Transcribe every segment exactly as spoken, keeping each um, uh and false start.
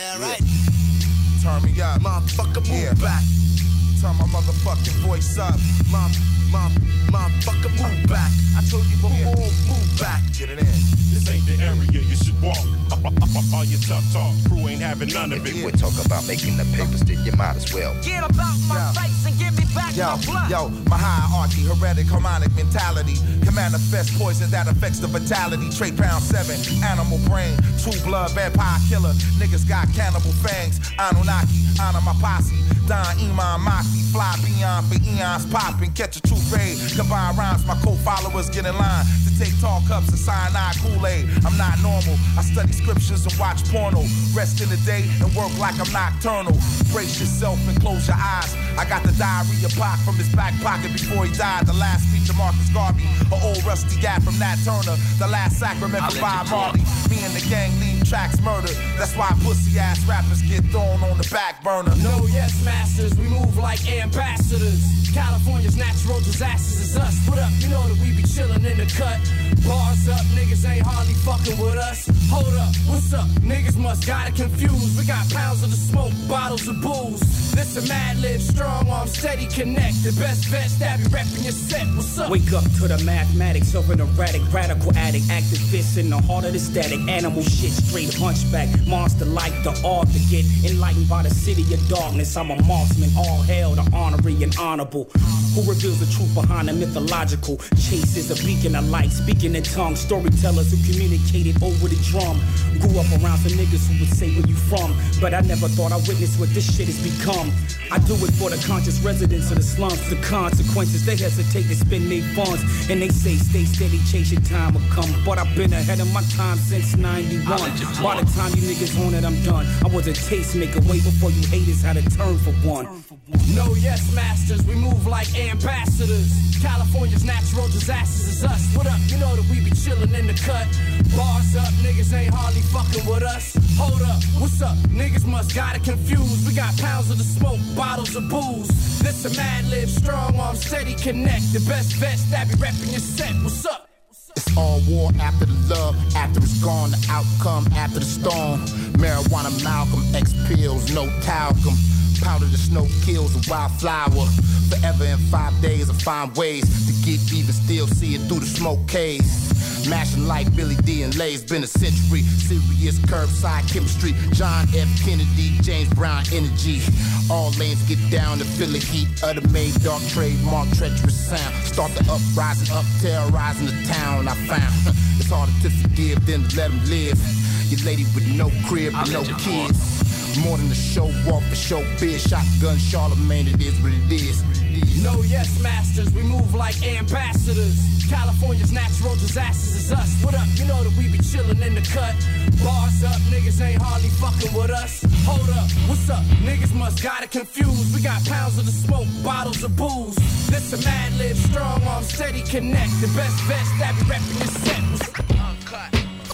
Damn right. Turn me up. Motherfucker, move yeah. back. Turn my motherfucking voice up. Mom, mom, motherfucker, move back. I told you before, yeah. move back. Get it in. This ain't the area you should walk. All your tough talk, crew ain't having none of it. If we talk about making the papers, then you might as well get about my yo. face and give me back yo, my blood. Yo, my hierarchy, heretic, harmonic mentality can manifest poison that affects the vitality. Trait pound seven, animal brain, true blood, vampire killer. Niggas got cannibal fangs. Anunnaki, honor my posse. Don Iman Maki, fly beyond for eons, popping, catch a true raid. Combine rhymes, my co-followers get in line to take tall cups and cyanide Kool-Aid. I'm not normal. I study scriptures and watch porno. Rest in the day and work like I'm nocturnal. Brace yourself and close your eyes. I got the diarrhea Pac from his back pocket before he died. The last speech of Marcus Garvey, an old rusty guy from Nat Turner. The last sacrament for Bob Marley. Me and the gang leave tracks murdered. That's why pussy ass rappers get thrown on the back burner. No, yes, masters, we move like ambassadors. California's natural disasters is us. What up? You know that we be chillin' in the cut. Bars up, niggas ain't hardly fucking with us. Hold up, what's up? Niggas must got it confused. We got pounds of the smoke, bottles of booze. This a Mad Lib, strong arm, steady connect. The best vest that be reppin' your set. What's up? Wake up to the mathematics of an erratic, radical addict. Activist in the heart of the static. Animal shit, straight hunchback. Monster like the art to get enlightened by the city of darkness. I'm a marksman, all hail the honorary and honorable. Who reveals the truth behind the mythological? Chase is a beacon of light, speaking in tongues. Storytellers who communicated over the drum. Grew up around some niggas who would say where you from, but I never thought I'd witness what this shit has become. I do it for the conscious residents of the slums. The consequences, they hesitate to spend their funds, and they say stay steady, chase your time will come. But I've been ahead of my time since ninety-one. By the time you niggas on it, I'm done. I was a tastemaker way before you haters had a turn for one. No, yes, masters, we move like ambassadors. California's natural disasters is us. What up? You know that we be chillin' in the cut. Bars up, niggas ain't hardly fucking with us. Hold up, what's up? Niggas must got it confused. We got pounds of the smoke, bottles of booze. This a Mad Lib, strong arm, steady connect. The best vest that be reppin' your set. What's up? It's all war after the love, after it's gone, the outcome after the storm. Marijuana, Malcolm, X pills, no talcum. Powder the snow kills a wildflower. Forever in five days I find ways to get even, still see it through the smoke haze. Mashing like Billy D and Lay's been a century. Serious curbside chemistry. John F. Kennedy, James Brown energy. All lanes get down to feel the heat of the made dark trademark treacherous sound. Start the uprising up, terrorizing the town I found. It's harder to forgive than to let them live. Your lady with no crib and no kids. More than a show off, a show biz, shotgun, Charlemagne, it is what it is. No, yes, masters, we move like ambassadors. California's natural disasters is us. What up? You know that we be chillin' in the cut. Bars up, niggas ain't hardly fucking with us. Hold up, what's up? Niggas must got it confused. We got pounds of the smoke, bottles of booze. This a Mad Lib, strong arm, steady connect. The best vest that be reppin' your set. Uncut.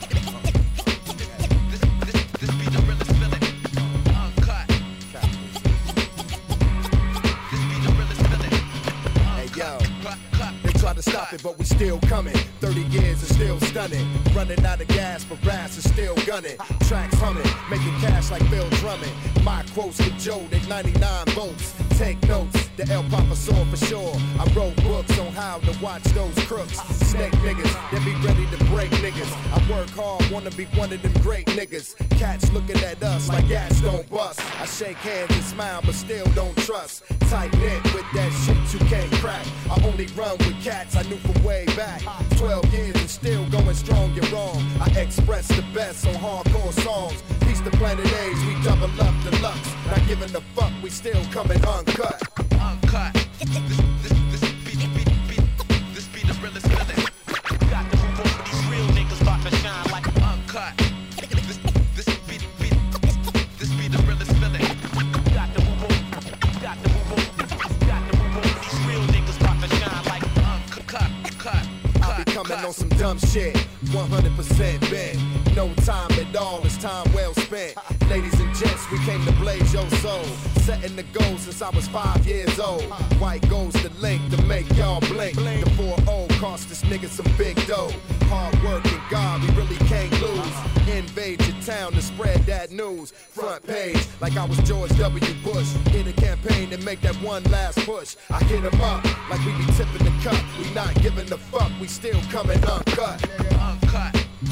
To stop it, but we still coming. thirty years and still stunning. Running out of gas, but brass is still gunning. Tracks humming, making cash like Bill Drummond. My quotes get Joe at ninety-nine votes. Take notes, the El Papa saw for sure. I wrote books on how to watch those crooks. Snake niggas, they be ready to break niggas. I work hard, wanna be one of them great niggas. Cats looking at us like gas don't bust. I shake hands and smile, but still don't trust. Tight knit with that shit you can't crack. I only run with cats I knew from way back. Twelve years and still going strong, you're wrong. I express the best on hardcore songs. Peace to Planet Age, we double up the lux. Not giving a fuck, we still coming uncut. Uncut. This, this, this beat, beat, beat, this beat is realest feeling. Got the move over these real niggas about to shine like uncut. This, this beat, beat, this beat is realest feeling. Got the move over, got the move over, got the move over these real niggas about to shine like uncut, cut, cut. I be coming on some dumb shit, one hundred percent bent. No time at all, it's time well spent. Ladies and gents, we came to blaze your soul. Setting the goal since I was five years old. White goes the link to make y'all blink. The four oh cost this nigga some big dough. Hard work and God, we really can't lose. Invade your town to spread that bad news. Front page, like I was George W. Bush. In a campaign to make that one last push. I hit him up like we be tipping the cup. We not giving the fuck, we still coming uncut. Uncut.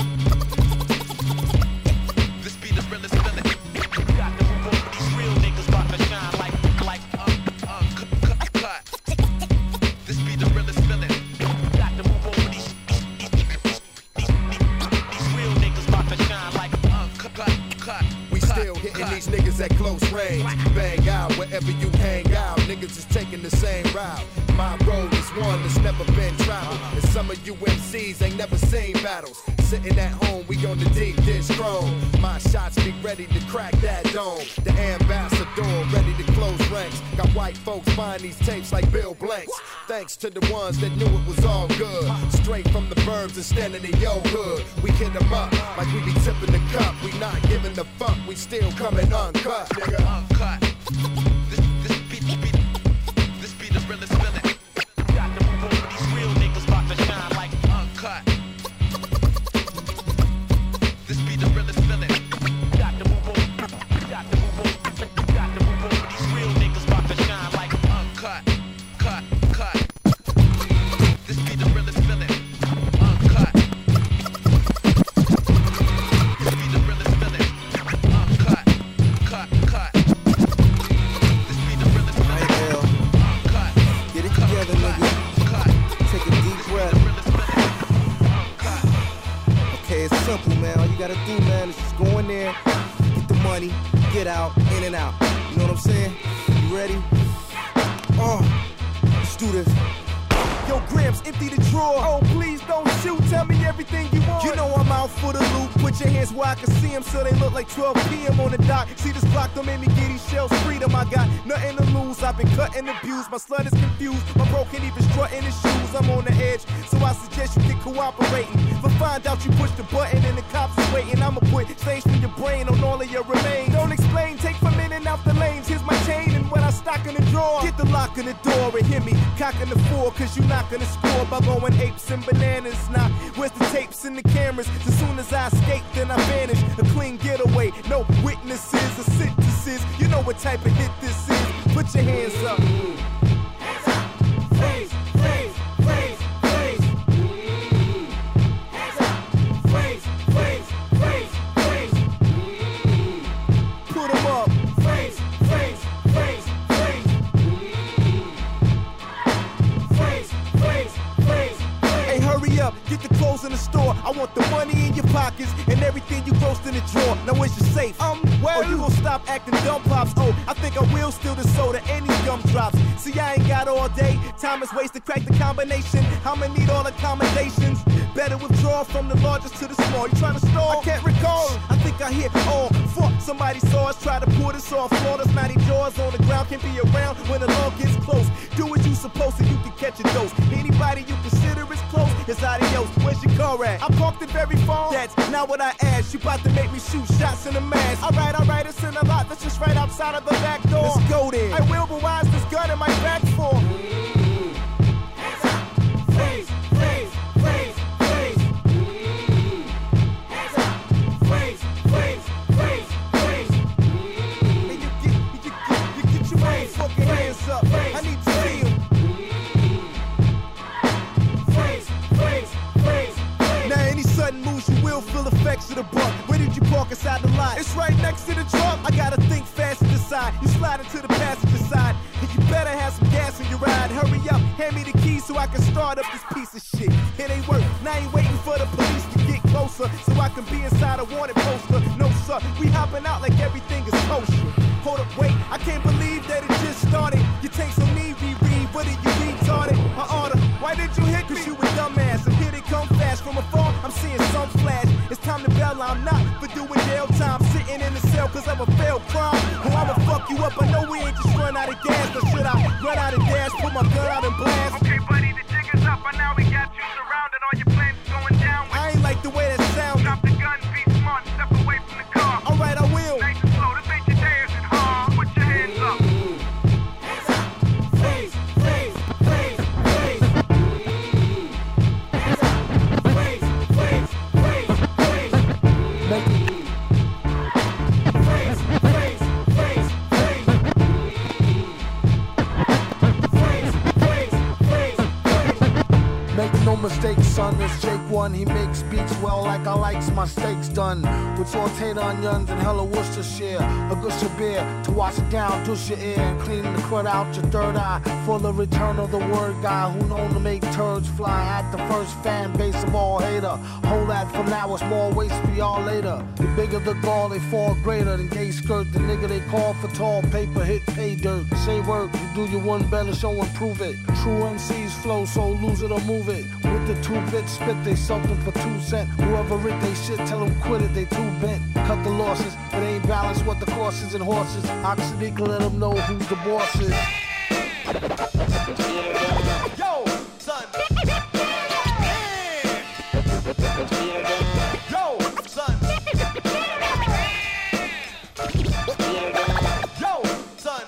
This beat is realest feeling. Got the move on, these real niggas about to shine like, like, un, uncut, cut. This beat the realest feeling. Got the move on, these, these, these, these, these real niggas about to shine like, uncut, cut, cut. We still hitting these niggas at close range. Bang out wherever you hang out. Niggas is taking the same route. My road is one that's never been traveled. And some of you M Cs ain't never seen battles. Sitting at home, we on the deep dish chrome. My shots be ready to crack that dome. The ambassador ready to close ranks. Got white folks buying these tapes like Bill Blanks. Thanks to the ones that knew it was all good. Straight from the burbs and standing in your hood. We hit them up like we be tipping the cup. We not giving the fuck, we still coming uncut. Nigga, uncut. This, this beat, beat, this beat the realest feeling. Got the move on, these real niggas about to shine like uncut. This be the realest feeling. Got the move on, got the move on, got the move on. These real niggas about to shine like uncut, cut, cut. This be the realest feeling. Uncut. This be the realest feeling. Uncut, cut, cut. This be the realest feeling. Uncut. Get it together, nigga. Cut. Take a deep breath. Okay, it's simple, man. All you gotta do, man, is just go in there, get the money, get out, in and out. You know what I'm saying? You ready? Oh, let's do this. Yo, Gramps, empty the drawer. Oh, please don't shoot. Tell me everything you want. You know I'm out for the loot. Put your hands where I can see them so they look like twelve p m on the dot. See this clock don't make me get these shells freedom. I got nothing to lose. I've been cut and abused. My slut is confused. My bro can't even strut in his shoes. I'm on the edge, so I suggest you get cooperating. But find out you push the button and the cops is waiting. I'ma put stains from your brain on all of your remains. Don't explain, take from in and out the lanes. Here's my chain and what I stock in the drawer. Get the lock in the door and hear me cocking the four, cause you not gonna score by going apes and bananas. Now, where's the tapes and the cameras? As soon as I escape, then I vanish. A clean getaway, no witnesses or sentences. You know what type of hit this is. Put your hands up. Hands up. Freeze, freeze, freeze, freeze. Hands up. Freeze, freeze, freeze, freeze. Put them up. Freeze, freeze, freeze, freeze. Freeze, freeze, freeze. Hey, hurry up, get the clothes in the store. I want the money in your pockets and everything you grossed in the drawer. Now where's your safe? Um, well, or you gon' stop acting dumb, pops? Oh, I think I will steal the soda and these gumdrops. See, I ain't got all day. Time is wasted, crack the combination. I'ma need all accommodations. Better withdraw from the largest to the small. You tryna stall? I can't recall. I think I hit all. Fuck, somebody saw us try to pull this off. Flawless, matty jaws on the ground. Can't be around when the law gets close. Do what you supposed to, you can catch a dose. Anybody you consider is close, it's adios. Where's your car at? I parked it very far. That's not what I asked. You about to make me shoot shots in the mask. Alright, alright, it's in a lot. That's just right outside of the back door. Let's go then. I will, but why is this gun in my back for? Hands up. Freeze, freeze, freeze, freeze. Hands up. Freeze, freeze, freeze, freeze. And you get, you get, you get your fucking hands up. I need to see them. Freeze, freeze, freeze, freeze. Now any sudden moves you will feel effects of the buck. Where did you park inside the lot? It's right next to the truck. I gotta think fast to decide. You slide into the passenger side, and you better have some gas in your ride. Hurry up, hand me the keys so I can start up this piece of shit. It ain't work. Now I ain't waiting for the police to get closer so I can be inside a wanted poster. No sir, we hopping out like everything is kosher. Hold up, wait, I can't believe that it just started. You take some need reread, what did you retarded? I order, why did you hit me? Cause you a dumbass, and here they come fast. From afar, I'm seeing some flash. It's time to bail, I'm not for doing jail time. Sitting in the cell cause I'm a failed crime. Well, I'ma fuck you up, I know we ain't just run out of gas. Or should I run out of gas, put my gun out and blast? Okay buddy, the jig is up, and now we got you surrounded. All your plans going down with I ain't like the way that sounds. Drop the gun, be smart, step away from the car. Alright, I will. Nice and slow, this ain't your dancing, huh? Put your hands up. Hands up. Freeze, freeze, freeze, freeze. Hands up. Freeze, freeze, freeze, freeze. Make it. mistake, son. It's Jake one. He makes beats well like I likes my steaks done. With sauteed onions and hella Worcestershire. A good beer to wash it down, douche your ear, and clean the crud out your third eye. For the return of the word guy who known to make turds fly at the first fan base of all hater. Hold that for now, it's more waste for y'all later. The bigger the gall, they fall greater than gay skirt. The nigga they call for tall paper, hit pay dirt. Say work, you do your one better, show and prove it. True M Cs flow, so lose it or move it. With the two bit spit, they sold them for two cent. Whoever writ they shit, tell them quit it, they too bent. Cut the losses, it ain't balanced what the courses and horses. Oxley can let them know who's the boss is. Yo, son. Yo, son. Yo, son.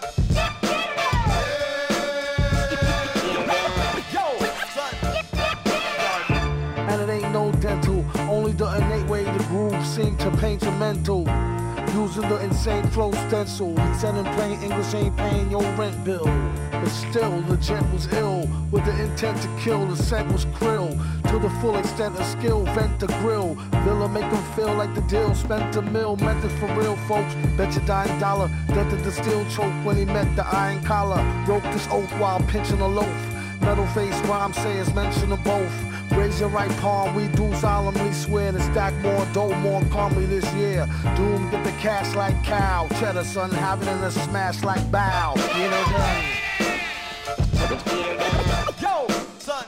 Yo, son. And it ain't no dental, only the innate way the groove seem to paint your mental. Using the insane flow stencil. He said in plain English ain't paying your rent bill. But still, the gent was ill. With the intent to kill, the scent was krill. To the full extent of skill, vent the grill. Villa make him feel like the deal. Spent a mill, meant it for real folks. Bet your dying dollar that the steel choke when he met the iron collar. Broke this oath while pinching a loaf. Metal face rhyme sayers mention them both. Raise your right palm, we do solemnly swear to stack more dough more calmly this year. Doom get the cash like cow. Cheddar son having in a smash like bow. You know that. Yo, son.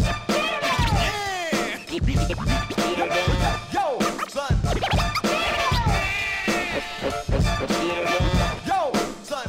Yo, son. Yo, son.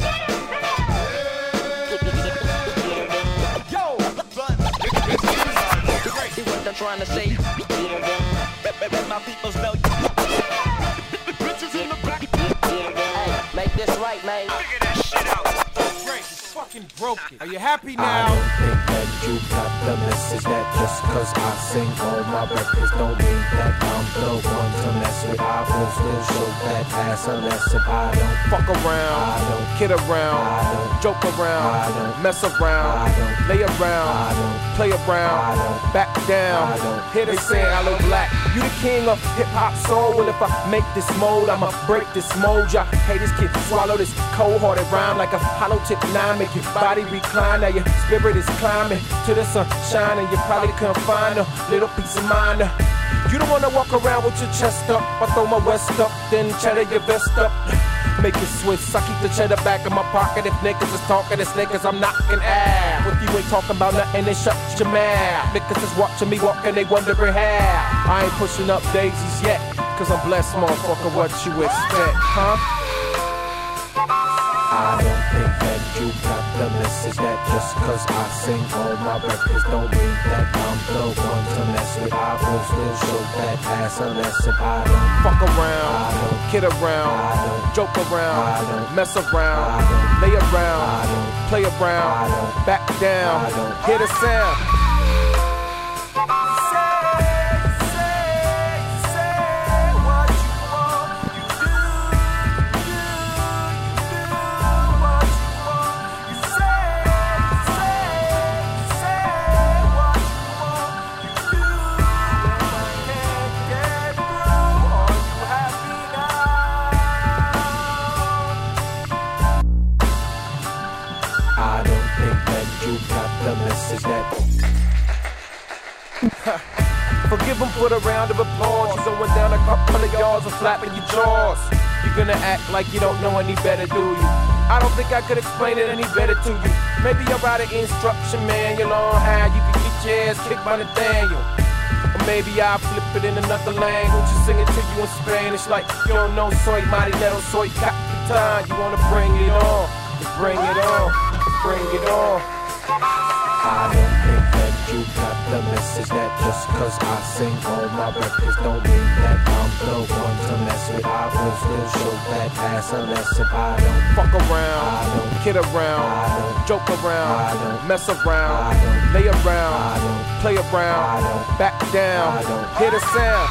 Yo, son. See what I'm trying to say. Let my peoples know. Bitches in the back. Hey, make this right, man. Figure that shit out. Fucking broken. Are you happy now? I don't think that you got the message that just cause I sing on my records don't mean that I'm the one to mess with. I will still show that ass a lesson. I don't fuck around, I don't kid around, I don't joke around, I don't mess around, I don't lay around, I don't play around, I don't back down, I don't hit a saying I look black. You the king of hip hop soul. Well, if I make this mold, I'ma break this mold. Y'all hey, this kid swallow this cold-hearted rhyme like a hollow tip nine. Make your body recline, now your spirit is climbing to the sunshine, and you probably couldn't find a little piece of mind. You don't wanna walk around with your chest up. I throw my west up, then cheddar your vest up. Make it switch, I keep the cheddar back in my pocket. If niggas is talking, it's niggas I'm knocking out. If you ain't talking about nothing, then shut your mouth. Niggas is watching me walking, they wondering how. I ain't pushing up daisies yet, cause I'm blessed, motherfucker, what you expect, huh? I don't think that you got the message that just cause I sing on my records don't mean that I'm the one to mess with. I will still show that ass a lesson. I don't fuck around, I don't kid around, I don't joke around, I don't mess around, I don't lay around, I don't play around, I don't back down, I don't hear the sound. Forgive them for the round of applause. You're going down a couple of yards and flapping your jaws. You're gonna act like you don't know any better, do you? I don't think I could explain it any better to you. Maybe I'll write an instruction manual on how you can get your ass kicked by Nathaniel. Or maybe I'll flip it in another language and sing it to you in Spanish like you don't know soy marinero, soy capitan. You wanna bring it on, bring it on, bring it on. I don't think that you got the message that just cause I sing on my records don't mean that I'm the one to mess with. I will still show that ass a lesson. I don't fuck around, I don't kid around, I don't joke around, I don't mess around, I don't lay around, I don't play around, I don't back down, I don't hear the sound.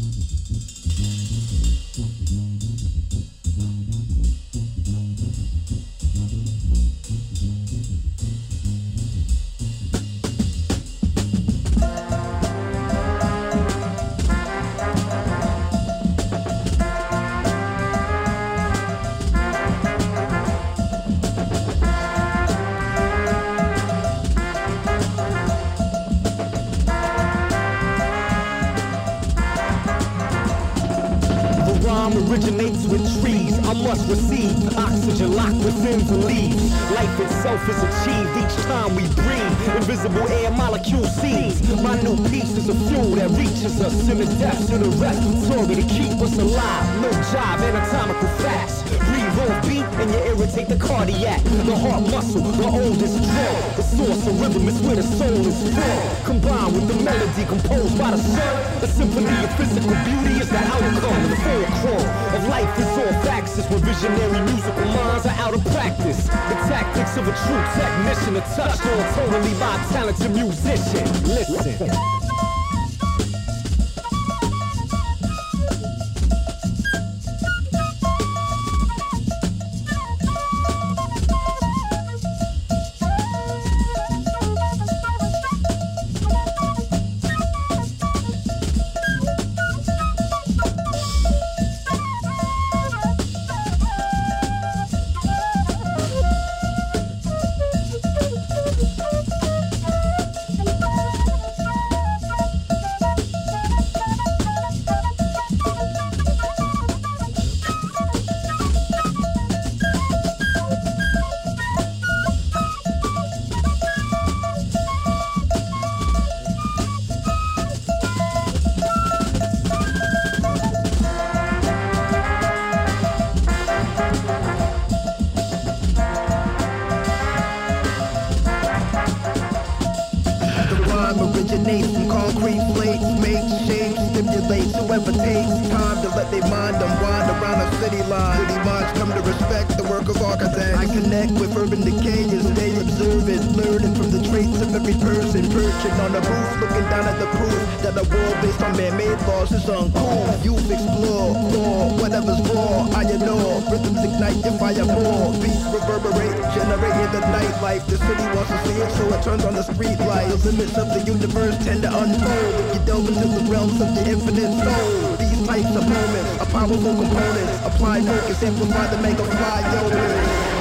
Originates with trees, I must receive oxygen locked within the leaves. Life itself is achieved each time we breathe. Invisible air molecule seeds. My new piece is a fuel that reaches us in the depths of the respiratory to keep us alive. No jive, anatomical facts. Breathe on beat and you irritate the cardiac. The heart muscle, the oldest draw. The source of rhythm is where the soul is from. Combined with the melody composed by the sun. The symphony of physical beauty is the outcome. The fulcrum of life is all facts. It's where visionary musical minds are out of practice. The tactics of a true technician are touched on totally by a talented musician. Listen. Originate from concrete plates, make shapes, stimulate whoever takes time to let their mind unwind around a city line. City minds come to respect the work of architects. I connect with urban decay and stay observant, learning from the traits of every person. Perching on the roof, looking down at the proof that a world based on man-made laws is uncool. Youth explore, core, whatever's raw, I know. Rhythms ignite your fireball, beats reverberate, generating the nightlife. The city wants to see it, so it turns on the street light. The limits of the universe tend to unfold if you delve into the realms of the infinite soul. These types of moments are powerful components. Apply focus, amplify the mega fly, yo.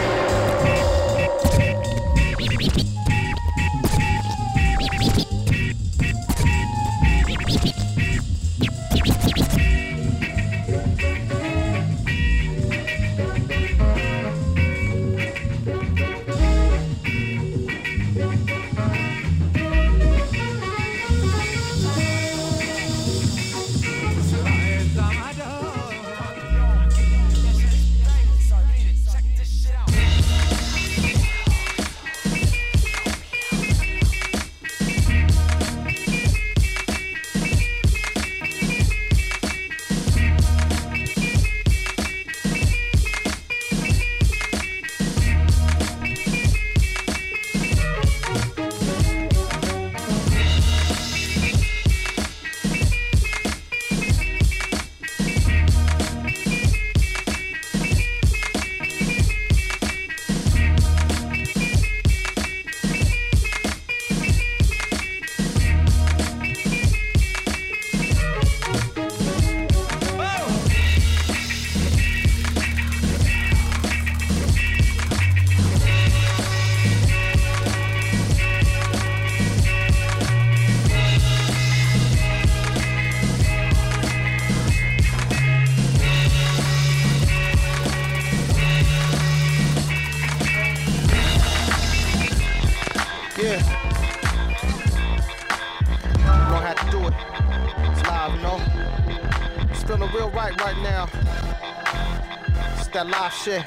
That live shit.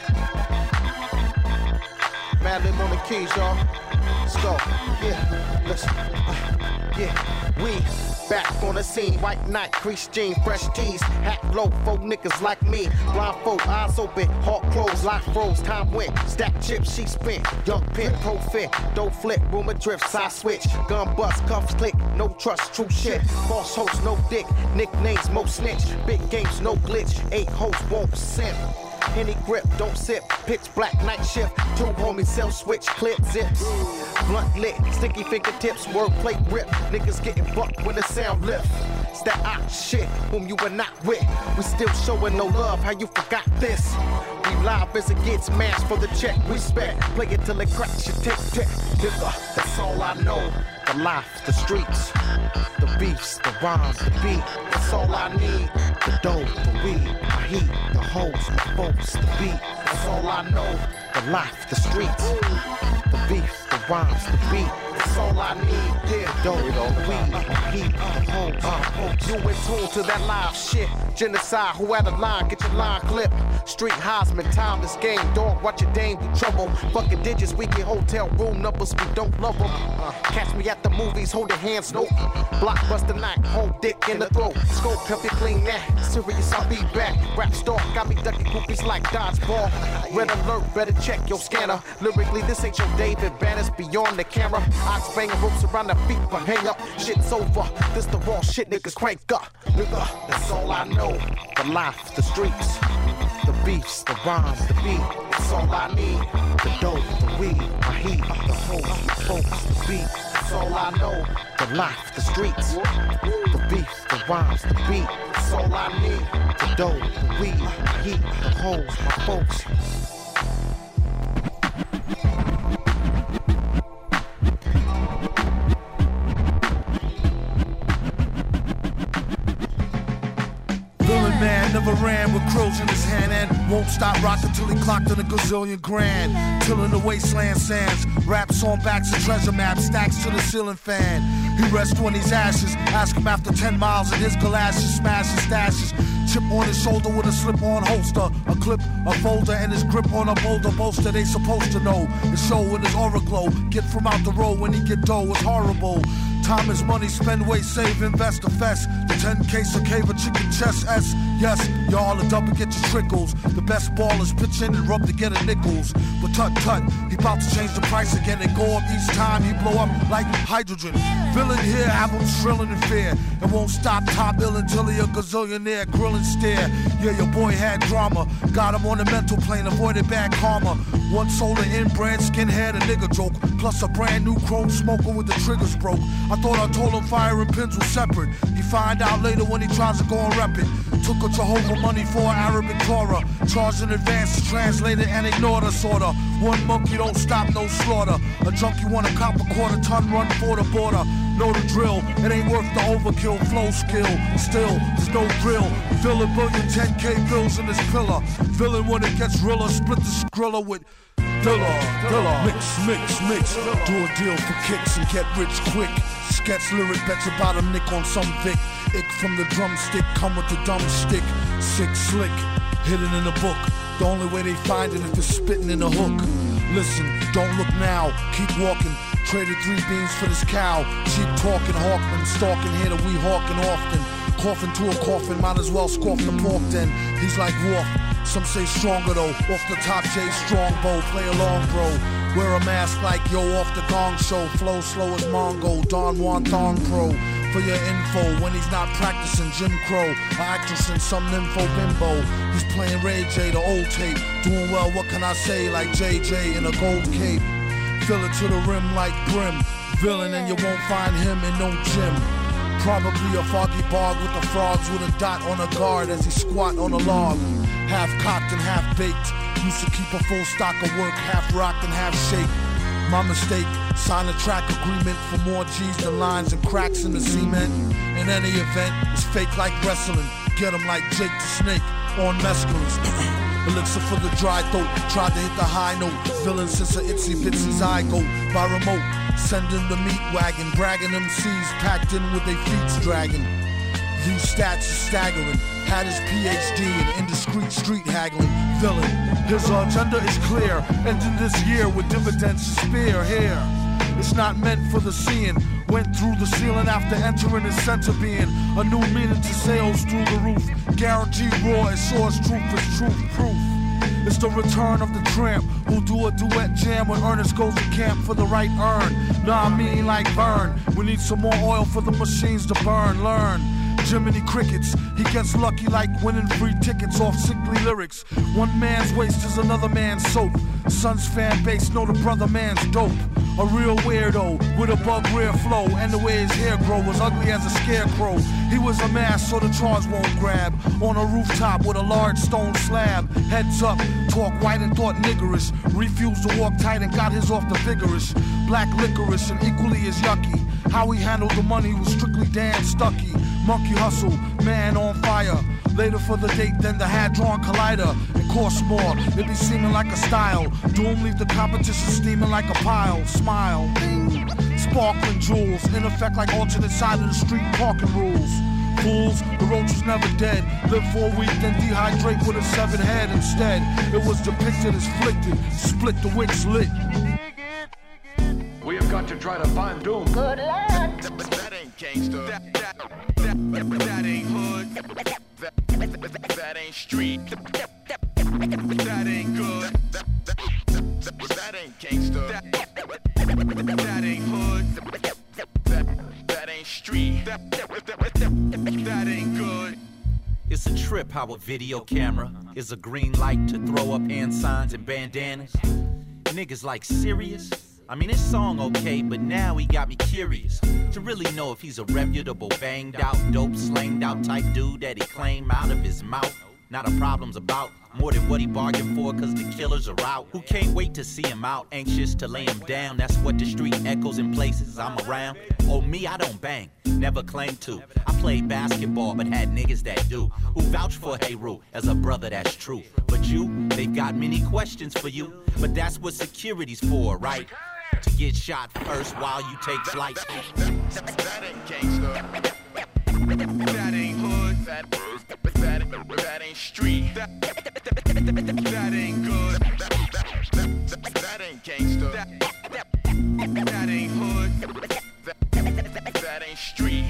Mad Lib on the keys, y'all. Let's go. Yeah, listen. Uh. Yeah, we back on the scene. White night, crease jeans, fresh tees, hat low, four niggas like me. Blindfold, eyes open, heart closed, life froze, time went. Stack chips, she spent. Young pin, pro fit, don't flip, rumor drift, side switch. Gun bust, cuffs click, no trust, true shit. False host, no dick, nicknames, mo snitch. Big games, no glitch, eight hosts won't simp. Any grip, don't sip, pitch black night shift. Two homies sell switch, clip zips. Blunt lit, sticky fingertips, wordplay rip. Niggas getting bucked when the sound lift. It's that ah shit, whom you were not with. We still showing no love, how you forgot this? We live as it gets mashed for the check. We spec, play it till it cracks your tick tick. Nigga, that's all I know. The life, the streets, the beefs, the rhymes, the beat. That's all I need. The dough, the weed, the heat, the hoes, the folks, the beat. That's all I know. The life, the streets, the beef, the rhymes, the beat. That's all I need. Yeah, the dough, the weed, the heat, the hoes, the folks. You in tune to that live shit. Genocide, who had a line, get your line clipped. Street Heisman, time this game, dog, watch your dame be trouble. Fucking digits, we get hotel room numbers, we don't love them. Uh, catch me at the movies, holding hands, no. Blockbuster night, hold dick in the throat. Scope, help you clean that. Serious, I'll be back. Rap star, got me ducking groupies like dodgeball. Red alert, better check your scanner. Lyrically, this ain't your David Banner's beyond the camera. Ox banging ropes around the feet, but hang up. Shit's over. This the raw shit, niggas crank up. Nigga, that's all I know. The life, the streets, the beefs, the rhymes, the beat. That's all I need. The dope, the weed, the heat, the hoes, the folks, the beat. That's all I know. The life, the streets, the beef, the rhymes, the beat. That's all I need. The dope, the weed, the heat, the hoes, my folks. Man never ran with crows in his hand and won't stop rocking till he clocked in a gazillion grand. Till in the wasteland sands, raps on backs of treasure maps, stacks to the ceiling fan. He rests on his ashes, ask him after ten miles in his galoshes, smash his stashes. Chip on his shoulder with a slip-on holster, a clip, a folder, and his grip on a boulder bolster. They supposed to know his show in his aura glow. Get from out the road when he get dough, it's horrible. Time is money, spend, wait, save, invest, invest. The ten case of cave, a chicken chest, S. Yes, y'all are double, get your trickles. The best ballers pitch in and rub to get a nickels. But tut tut, he about to change the price again and go up each time he blow up like hydrogen. Villain here, have him shrilling in fear. And won't stop top ill until he a gazillionaire, grilling stare. Yeah, your boy had drama, got him on the mental plane, avoided bad karma. One solar inbred skinhead, a nigga joke. Plus a brand new chrome smoker with the triggers broke. I thought I told him fire and pins were separate. He find out later when he tries to go and rep it. Took a Jehovah money for Arabic Torah. Charged in advance to translate it and ignored us order. One monkey don't stop, no slaughter. A junkie want a cop a quarter ton run for the border. Know the drill, it ain't worth the overkill. Flow skill, still, there's no drill. Fill a billion ten K bills in this pillar. Villain when it gets realer, split the skrilla with Dilla, Dilla. Mix, mix, mix. Do a deal for kicks and get rich quick. Sketch lyric, bet your bottom nick on some Vic. Ick from the drumstick, come with the dumb stick. Sick, slick, hidden in the book. The only way they find it if it's spitting in the hook. Listen, don't look now, keep walking. Traded three beans for this cow. Cheap talking, Hawkman, stalking here that we hawking often. Coughing to a coffin, might as well scoff the pork then. He's like Wolf, some say stronger though. Off the top, J Strongbow, play along bro. Wear a mask like yo off the gong show. Flow slow as Mongo, Don Juan Thong Pro. For your info, when he's not practicing Jim Crow, an actress in some nympho bimbo. He's playing Ray J, the old tape. Doing well, what can I say, like J J in a gold cape. Fill it to the rim like brim. Villain and you won't find him in no gym. Probably a foggy bog with the frogs with a dot on a guard as he squat on a log. Half cocked and half baked. Used to keep a full stock of work, half rocked and half shake. My mistake, sign a track agreement for more G's than lines and cracks in the cement. In any event, it's fake like wrestling. Get him like Jake the Snake on mescalines. Elixir for the dry throat, tried to hit the high note. Villain since a itsy bitsy zygote by remote. Sending the meat wagon, bragging M Cs packed in with their feet dragging. These stats are staggering. Had his P H D in indiscreet street haggling. Villain, his agenda is clear. Ending this year with dividends to spare here. It's not meant for the seeing. Went through the ceiling after entering his center being. A new meaning to sales through the roof. Guaranteed raw as sure as truth is truth proof. It's the return of the tramp who do a duet jam when Ernest goes to camp for the right earn. Nah, I mean like burn. We need some more oil for the machines to burn. Learn. Jiminy Crickets, he gets lucky like winning free tickets off sickly lyrics. One man's waste is another man's soap. Son's fan base know the brother man's dope. A real weirdo with a bug rear flow, and the way his hair grow was ugly as a scarecrow. He was a mask so the charge won't grab. On a rooftop with a large stone slab. Heads up, talk white and thought niggerish. Refused to walk tight and got his off the vigorous. Black licorice and equally as yucky. How he handled the money was strictly Dan Stucky. Monkey hustle, man on fire. Later for the date than the hand-drawn collider. It costs more, it be seeming like a style. Doom leave the competition steaming like a pile. Smile, ding. Sparkling jewels, in effect like alternate side of the street parking rules. Fools, the roach was never dead. Live for a week, then dehydrate with a severed head instead. It was depicted as flicted, split the wicks lit. We have got to try to find Doom. Good luck. That ain't gangsta. That, that, that, that ain't hood. That, that, that ain't street. That ain't good. That, that, that, that ain't gangsta. That, that, that ain't hood. That, that ain't street. That, that, that, that, that ain't good. It's a trip how a video camera is a green light to throw up hand signs and bandanas. Niggas like serious? I mean, this song okay, but now he got me curious to really know if he's a reputable, banged out, dope, slanged out type dude that he claimed out of his mouth. Not a problem's about more than what he bargained for, cause the killers are out. Who can't wait to see him out, anxious to lay him down. That's what the street echoes in places I'm around. Oh, me, I don't bang, never claimed to. I played basketball, but had niggas that do, who vouch for Heru as a brother that's true. But you, they've got many questions for you. But that's what security's for, right? To get shot first while you take flight. That, that, that ain't gangsta. That ain't hood. That, that, that ain't street. That, that, that ain't good. That, that, that, that ain't gangsta. That, that, that ain't hood. That, that ain't street.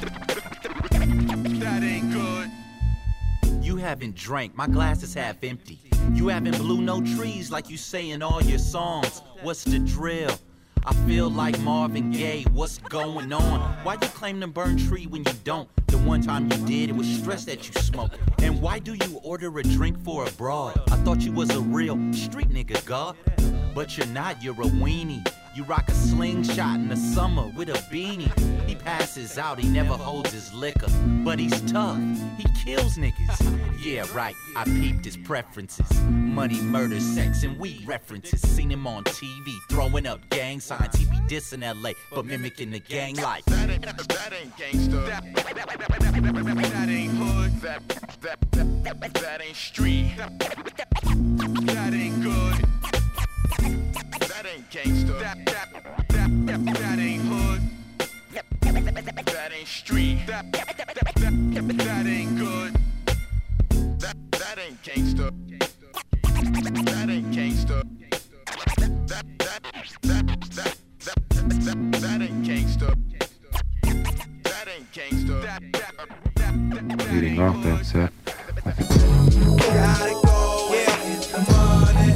That ain't good. You haven't drank, my glass is half empty. You haven't blew no trees like you say in all your songs. What's the drill? I feel like Marvin Gaye, what's going on? Why you claim to burn tree when you don't? The one time you did, it was stress that you smoked. And why do you order a drink for a broad? I thought you was a real street nigga, God. But you're not, you're a weenie. You rock a slingshot in the summer with a beanie. He passes out, he never holds his liquor. But he's tough, he kills niggas. Yeah, right, I peeped his preferences. Money, murder, sex, and weed references. Seen him on T V, throwing up gang signs. He be dissing L A, but mimicking the gang life. That ain't, that ain't gangsta. That, that, that, that, that ain't hood. That, that, that, that ain't street. That, that ain't good. That ain't gangsta. That, that, that, that, that ain't hood. That, that ain't street. That, that, that, that, that ain't good. That, that ain't gangsta. That ain't gangsta. That, that, that, that, that, that, that ain't gangsta. That ain't gangsta. That, that, that, that, that Leading off that set, I think. Gotta go, yeah, it's the money.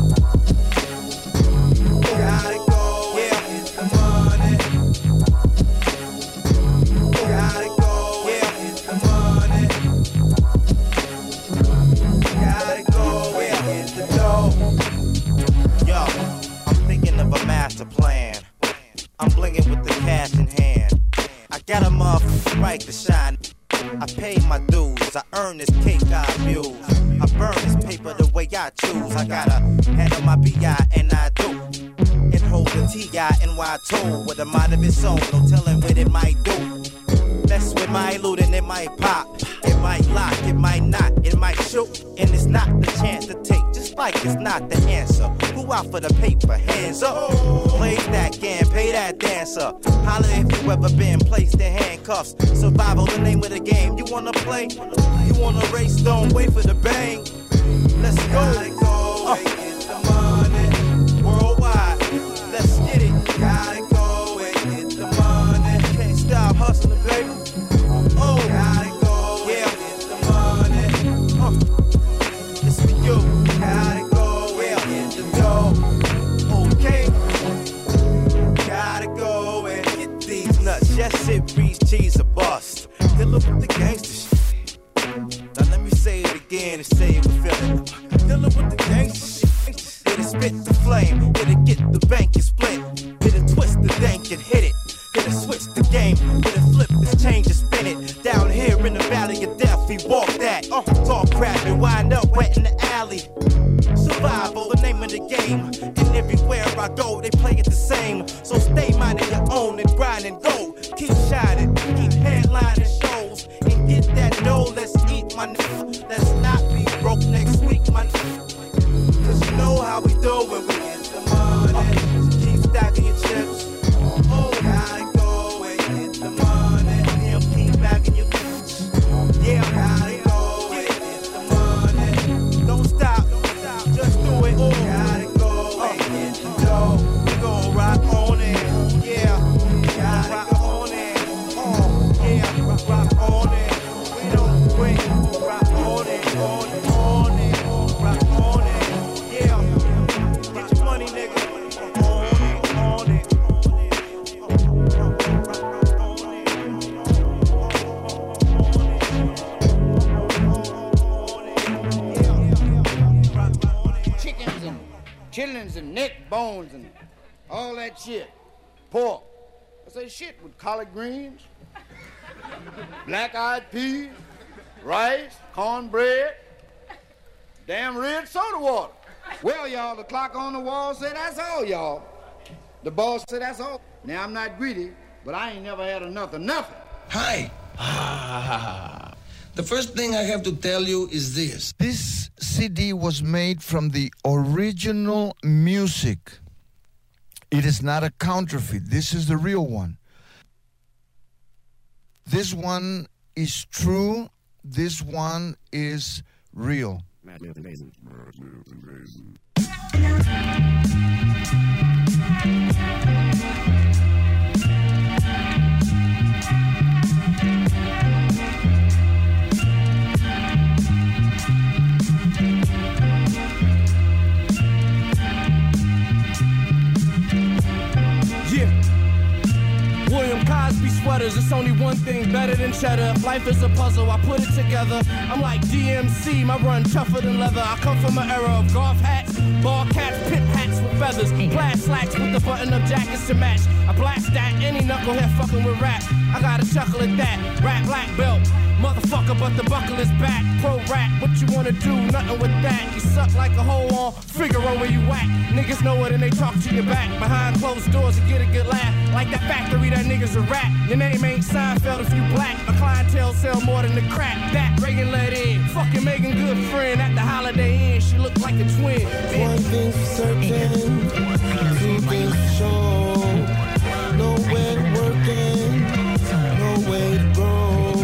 Gotta go, yeah, it's the money. Gotta go, yeah, it's the money. Gotta go, yeah, it's the dough. Yo, I'm thinking of a master plan. I'm blinging with the cash in hand. I got a motherfucking right to shine. I paid my dues, I earned this cake I abuse. I burn this paper the way I choose. I gotta handle my B I and I do. And hold the T I N Y two with a mind of its own, no telling what it might do. Mess with my loot and it might pop. It might lock, it might not, it might shoot. And it's not the chance to take, just like it's not the answer. Who out for the paper? Hands up. Play that game, pay that dancer. Holla if you ever been placed in handcuffs. Survival, the name of the game. You wanna play? You wanna race? Don't wait for the bang. Let's go. Gotta go, uh. Get the money. Worldwide, let's get it. Gotta go and get the money. me say it again and say it with feeling. Dealing with the gangsta shit. It'll spit the flame, it'll get the bank and split. It'll twist the dank and hit it. It'll switch the game, it'll flip this change and spin it. Down here in the valley of death, we walk that. Uh, talk crap and wind up wet in the alley. Survival, the name of the game. And everywhere I go, they play it the same. So stay minding your own and grind and go. Keep shining, keep headlining shows. And get that dough, let's eat my nigga. Let's not be broke next week, my nigga. Cause you know how we do when we get the money. So keep stacking your chips. Oh, gotta go and get the money. And keep bagging your bitch. Yeah, gotta go and get the money. Don't stop, just do it. Oh, gotta go and get the dough. We gon' rock on it. Yeah, gotta rock on it. Oh, yeah, rock, rock on it. We don't quit. Rock on it, on it, on it. Rock on it. Yeah, get your money, nigga. On it, on it. Chickens and chitlins and neck bones and all that shit. Pork. I say shit with collard greens, black-eyed peas, rice, cornbread, damn red soda water. Well, y'all, the clock on the wall said that's all, y'all. The boss said that's all. Now, I'm not greedy, but I ain't never had enough of nothing. Hi. Ah, the first thing I have to tell you is this. This C D was made from the original music. It is not a counterfeit. This is the real one. This one is true. This one is real. William Cosby sweaters, it's only one thing better than cheddar. If life is a puzzle, I put it together. I'm like D M C, my run tougher than leather. I come from an era of golf hats, ball caps, pimp hats with feathers, plaid slacks with the button-up jackets to match. I blast that, any knucklehead fucking with rap. I gotta chuckle at that, rap black belt. Motherfucker, but the buckle is back. Pro rap, what you wanna do? Nothing with that. You suck like a hole on Figaro where you whack. Niggas know it and they talk to your back. Behind closed doors to get a good laugh. Like that factory, that nigga's a rat. Your name ain't Seinfeld if you black. A clientele sell more than the crack. That Reagan let in. Fucking Megan good friend at the Holiday Inn. She look like a twin. One thing's for certain, two things for sure. Nowhere to working, no way to go.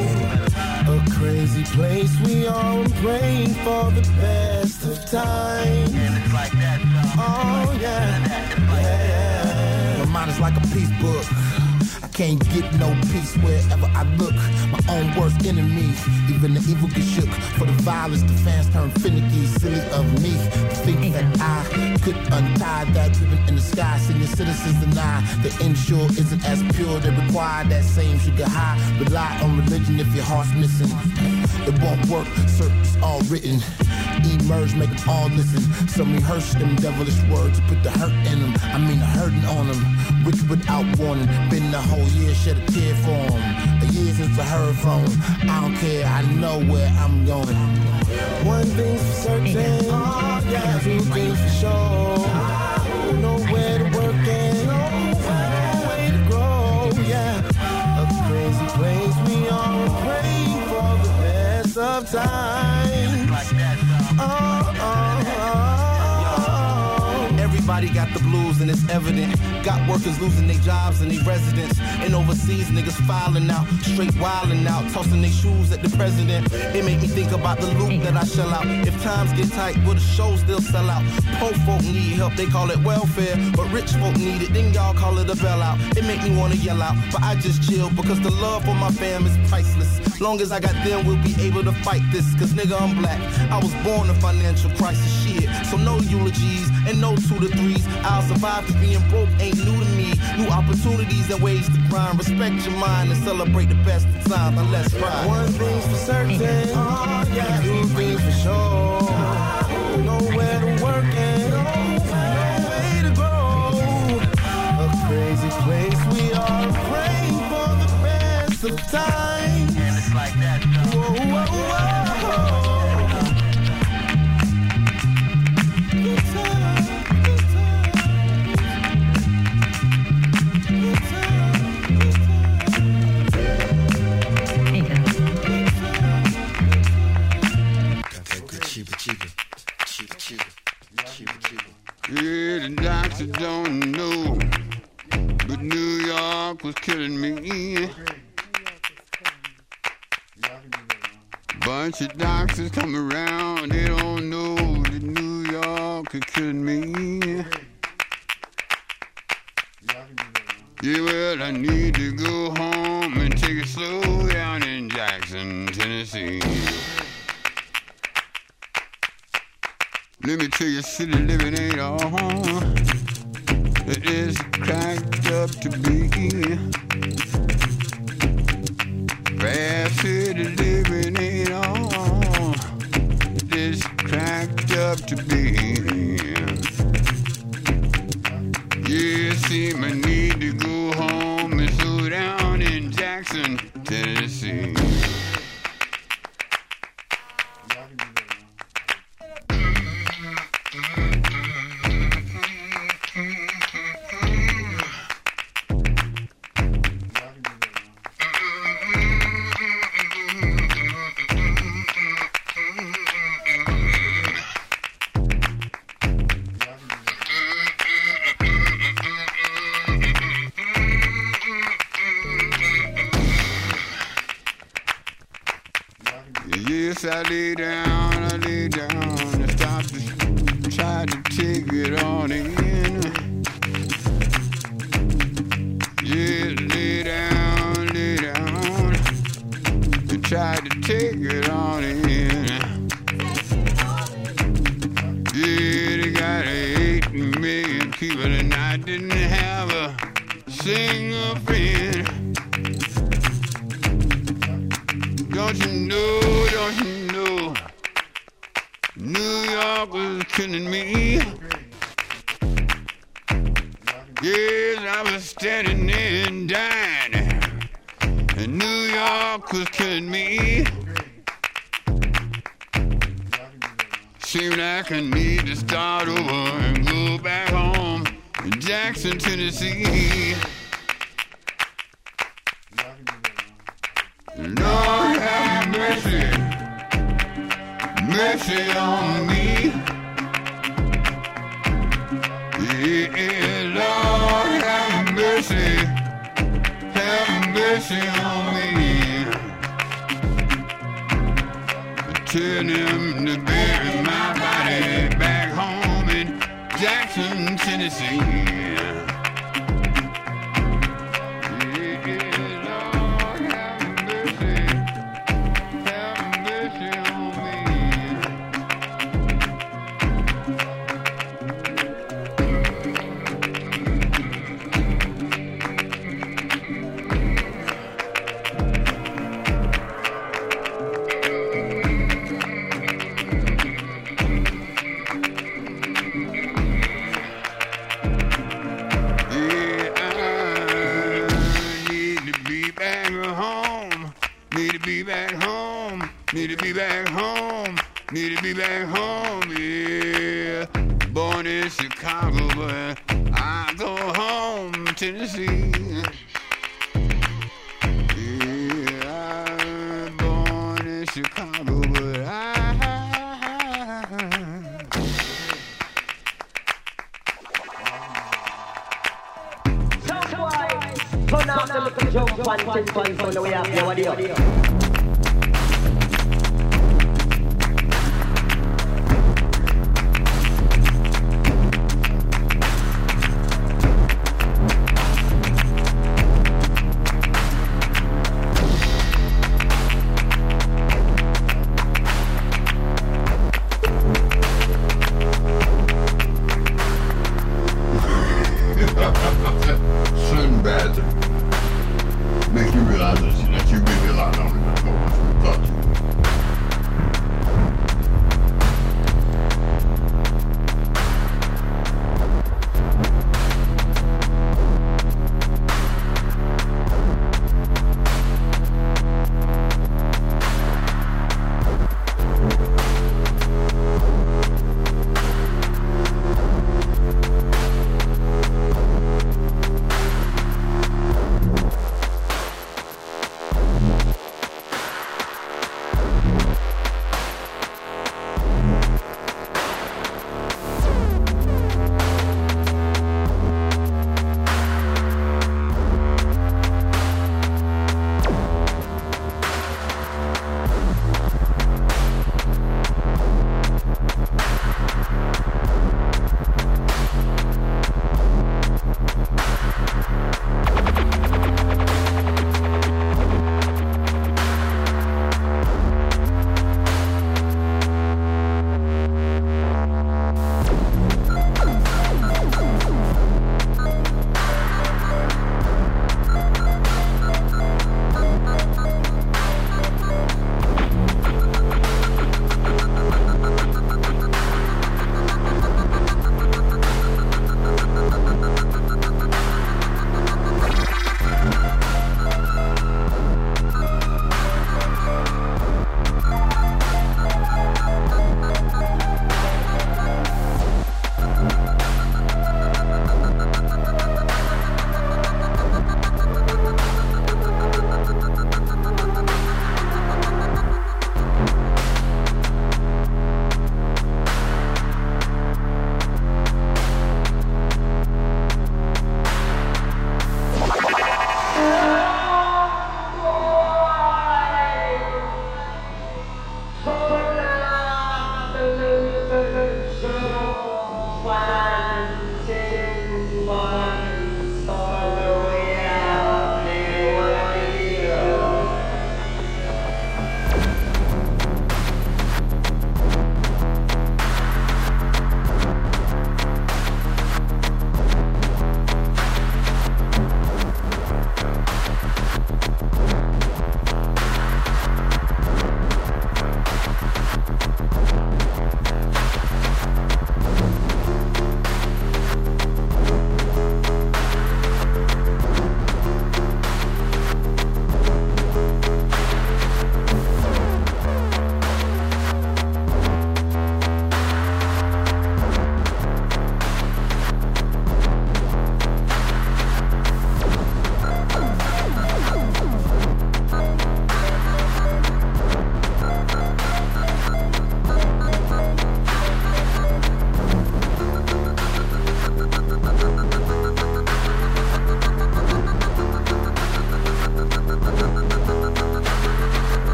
A crazy place we are, and praying for the best of times. Like that, oh yeah, yeah. My mind is like a peace book. I can't get no peace wherever I look. My own worst enemy, even the evil get shook. For the violence, the fans turn finicky. Silly of me to think that I could untie that ribbon in the sky. Senior citizens deny the insure isn't as pure. They require that same sugar high. Rely on religion if your heart's missing. It won't work, circus all written. Emerge, make them all listen. Some rehearse them devilish words to put the hurt in them. I mean the hurting on them. Wicked without warning. Been the whole year, shed a tear for them. A year since I heard from them. I don't care, I know where I'm going. One thing's for certain, oh, yeah. Two things for sure. Nowhere to work and no way to grow, yeah. A crazy place we are, praying for the best of times. Oh, oh, oh. Everybody got the blues and it's evident. Got workers losing their jobs and their residence. And overseas niggas filing out, straight wilding out, tossing their shoes at the president. It make me think about the loot that I shell out. If times get tight, will the show still sell out? Poor folk need help, they call it welfare. But rich folk need it, then y'all call it a bailout. It make me wanna yell out, but I just chill because the love for my fam is priceless. Long as I got them, we'll be able to fight this. Cause nigga, I'm black. I was born in financial crisis shit. So no eulogies and no two to threes. I'll survive cause being broke ain't new to me. New opportunities and ways to grind. Respect your mind and celebrate the best of times. Now let's ride. One thing's for certain, oh, yeah. Two things for sure. Nowhere to work and no way to grow. A crazy place we are, praying for the best of times. And it's like that. Whoa, whoa, whoa. Good time, good time. Good time, good Yeah, the doctor don't know, but New York was killing me. Bunch of doctors come around, they don't know that New York is killing me. Yeah, well, I need to go home and take it slow down in Jackson, Tennessee. Let me tell you, city living ain't all it is cracked up to be. Fast city living ain't all it is cracked up to be. Yeah, seem I need to go home and slow down in Jackson, Tennessee. Yes, I lay down, I lay down and stop to try to take it on in. Yeah, lay down, lay down and try to take it on in. Yeah, they got eight million people and I didn't have a single friend. Don't you know, don't you know, New York was killing me. Yes, I was standing there and dying, and New York was killing me. Seemed like I need to start over and go back home in Jackson, Tennessee. Lord have mercy, mercy on me. Yeah, Lord have mercy, have mercy on me. Tell them to bury my body back home in Jackson, Tennessee. Need to be back home, need to be back home, yeah. Born in Chicago, but I go home, Tennessee. Yeah, I'm born in Chicago, but I... So now the little jump and ten points on the way up there, what do you?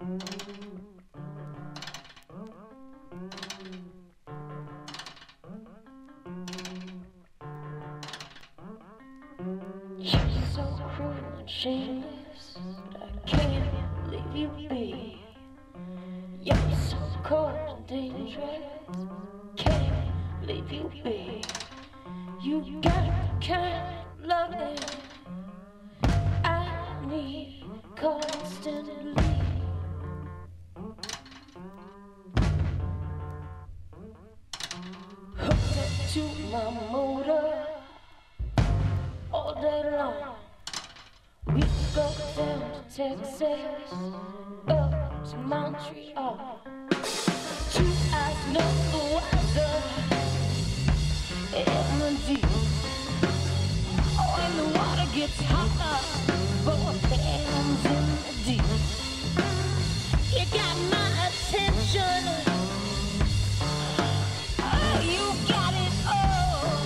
You're so cruel and shameless that I can't leave you be. You're so cold and dangerous, can't leave you be. You got the kind of loving I need constantly. Hooked up to my motor all day long. We go down to Texas, up to Montreal. Two eyes know the weather in the deep. Oh, and the water gets hotter, both hands in the deep. You got my attention. Oh, you got it all.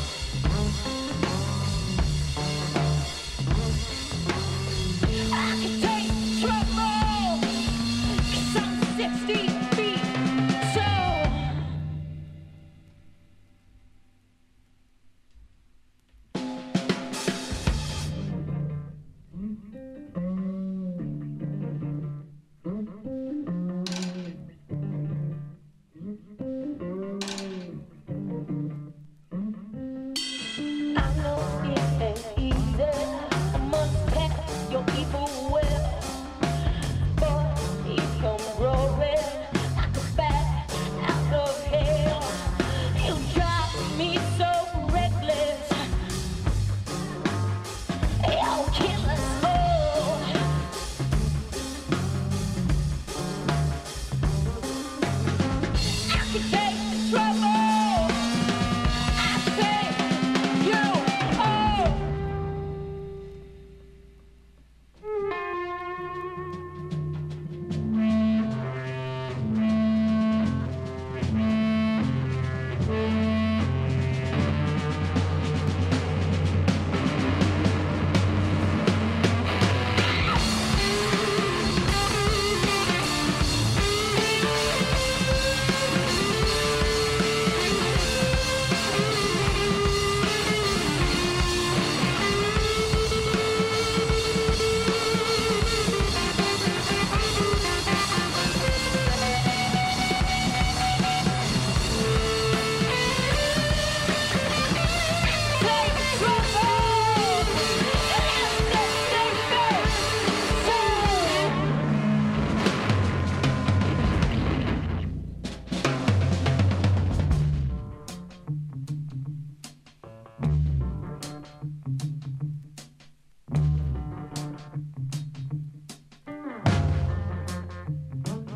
I can take trouble, 'cause I'm sixty feet tall. I know it ain't easy. I must pass your evil will. But if I'm growing like a bat out of hell, you drive me so reckless. You'll kill us all. I can take the trouble. I take you all.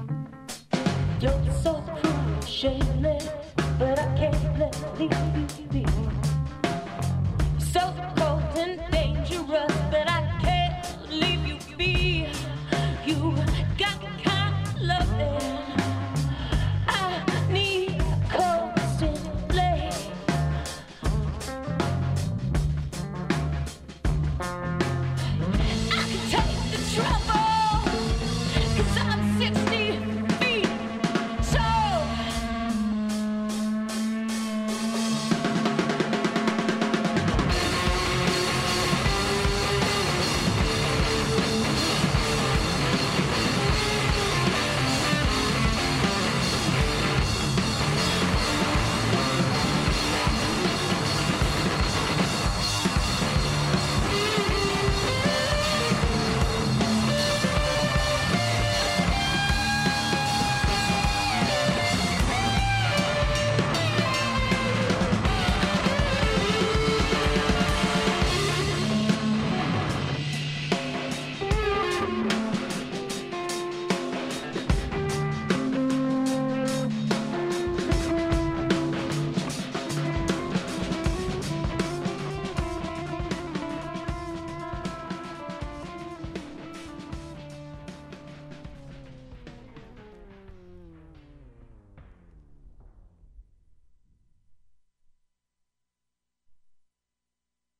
You're so cruel, shameless, but I can't let leave you.